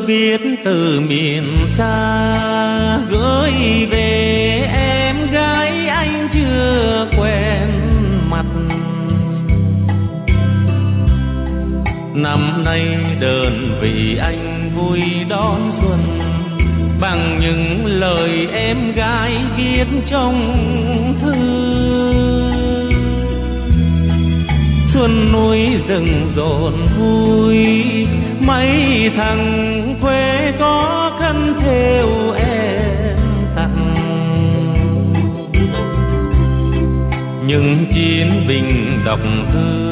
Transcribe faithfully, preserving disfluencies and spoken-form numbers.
viết từ miền xa gửi về em gái anh chưa quen mặt. Năm nay đơn vị anh vui đón xuân bằng những lời em gái viết trong thư. Xuân núi rừng rộn vui, mấy thằng quê có khăn thêu em tặng. Những chiến binh đọc thư